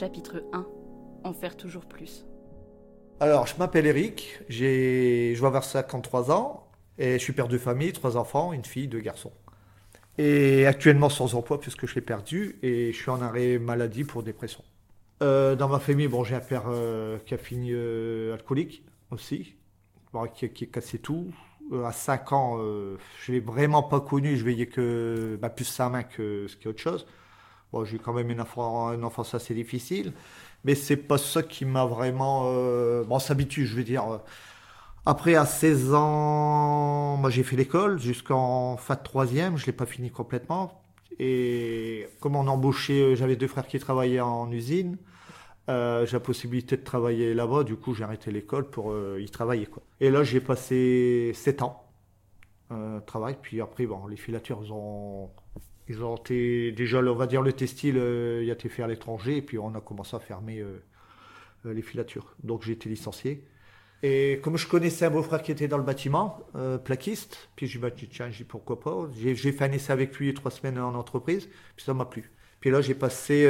Chapitre 1. En faire toujours plus. Alors, je m'appelle Eric, je vais avoir 53 ans et je suis père de famille, 3 enfants, une fille, 2 garçons. Et actuellement sans emploi puisque je l'ai perdu et je suis en arrêt maladie pour dépression. Dans ma famille, bon, j'ai un père qui a fini alcoolique aussi, bon, qui est cassé tout. À 5 ans, je ne l'ai vraiment pas connu, je veillais que plus sa main que ce qui est autre chose. Bon, j'ai eu quand même une enfance assez difficile, mais c'est pas ça qui m'a vraiment... Bon, on s'habitue, je veux dire. Après, à 16 ans, moi j'ai fait l'école jusqu'en fin de troisième, je l'ai pas fini complètement. Et comme on embauchait, j'avais 2 frères qui travaillaient en usine, j'ai la possibilité de travailler là-bas, du coup j'ai arrêté l'école pour y travailler, quoi. Et là j'ai passé 7 ans travail, puis après bon, les filatures ils ont été, déjà on va dire le textile, il a été fait à l'étranger, et puis on a commencé à fermer les filatures. Donc j'ai été licencié. Et comme je connaissais un beau-frère qui était dans le bâtiment, plaquiste, puis j'ai dit, tiens, j'ai dit, pourquoi pas. J'ai fait un essai avec lui 3 semaines en entreprise, puis ça m'a plu. Puis là, j'ai passé,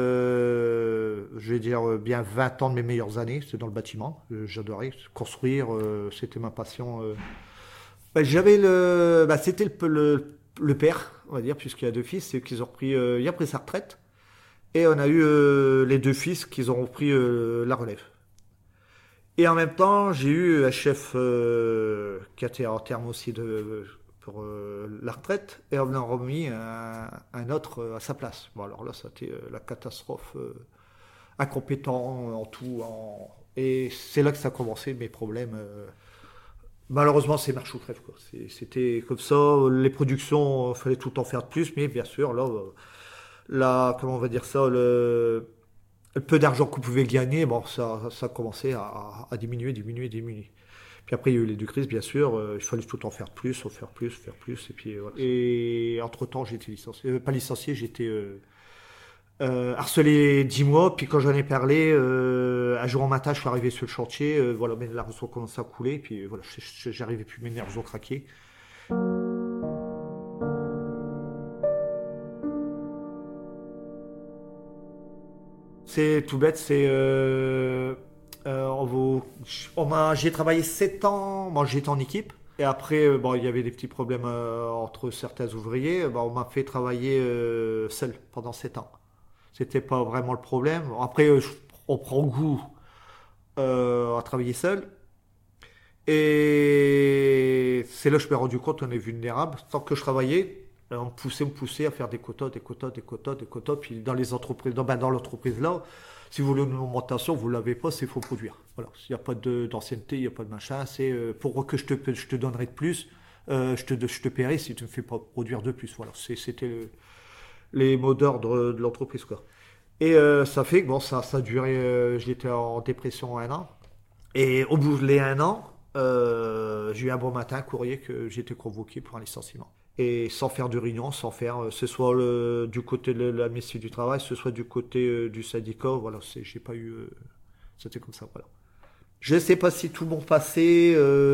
je vais dire, bien 20 ans de mes meilleures années, c'était dans le bâtiment. J'adorais construire, c'était ma passion. C'était le père, on va dire, puisqu'il y a 2 fils, c'est qu'ils ont repris, il a pris sa retraite. Et on a eu les 2 fils qui ont repris la relève. Et en même temps, j'ai eu un chef qui a été en terme aussi pour la retraite, et on a remis un autre à sa place. Bon, alors là, ça a été la catastrophe, incompétent en tout. Et c'est là que ça a commencé, mes problèmes. Malheureusement, c'est marche ou crève, quoi. C'était comme ça. Les productions, il fallait tout en faire de plus, mais bien sûr, là, comment on va dire ça, le peu d'argent qu'on pouvait gagner, bon, ça a commencé à diminuer. Puis après, il y a eu les 2 crises, bien sûr. Il fallait tout en faire plus, faire plus. Et puis, voilà. Et entre-temps, j'ai été licencié. Pas licencié, j'ai été harcelé 10 mois. Puis quand j'en ai parlé, un jour en matin, je suis arrivé sur le chantier. Voilà, mes larmes ont commencé à couler. Puis voilà, j'arrivais plus, mes nerfs ont craqué. C'est tout bête, j'ai travaillé 7 ans, moi j'étais en équipe, et après bon, il y avait des petits problèmes entre certains ouvriers, on m'a fait travailler seul pendant 7 ans. C'était pas vraiment le problème. Après, on prend goût à travailler seul, et c'est là que je me suis rendu compte qu'on est vulnérable. Tant que je travaillais, on me poussait à faire des quotas. Puis dans les entreprises, dans l'entreprise là, si vous voulez une augmentation, vous ne l'avez pas, c'est faut produire. Voilà. S'il n'y a pas d'ancienneté, il n'y a pas de machin, c'est pour que je te donnerai de plus, je te paierai si tu ne me fais pas produire de plus. Voilà. C'était les mots d'ordre de l'entreprise, quoi. Et ça fait que bon, ça a duré, j'étais en dépression 1 an. Et au bout de les 1 an, j'ai eu un bon matin, un courrier que j'ai été convoqué pour un licenciement. Et sans faire de réunion, sans faire, ce soit du côté de la ministre du Travail, ce soit du côté du syndicat, voilà, j'ai pas eu, c'était comme ça, voilà. Je ne sais pas si tout mon passé,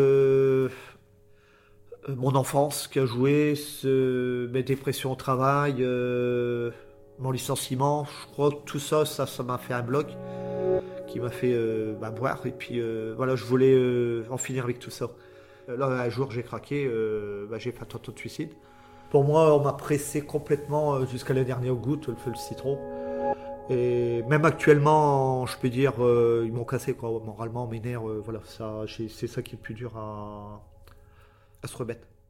mon enfance qui a joué, mes dépressions au travail, mon licenciement, je crois que tout ça, ça m'a fait un bloc qui m'a fait boire. Et puis voilà, je voulais en finir avec tout ça. Là, un jour, j'ai craqué, j'ai fait un tentative de suicide. Pour moi, on m'a pressé complètement jusqu'à la dernière goutte, le feu le citron. Et même actuellement, je peux dire, ils m'ont cassé, quoi, moralement, mes nerfs, voilà, c'est ça qui est le plus dur à se remettre.